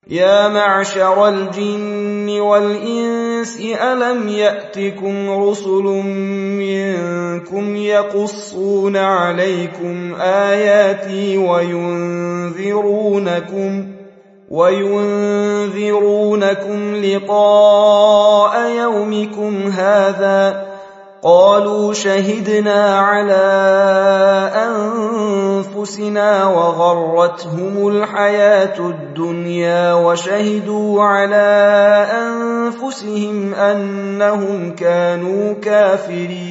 يا معشر الجن والإنس ألم يأتكم رسل منكم يقصون عليكم آياتي وينذرونكم لقاء يومكم هذا؟ قالوا شهدنا على أنفسنا وغرتهم الحياة الدنيا وشهدوا على أنفسهم أنهم كانوا كافرين.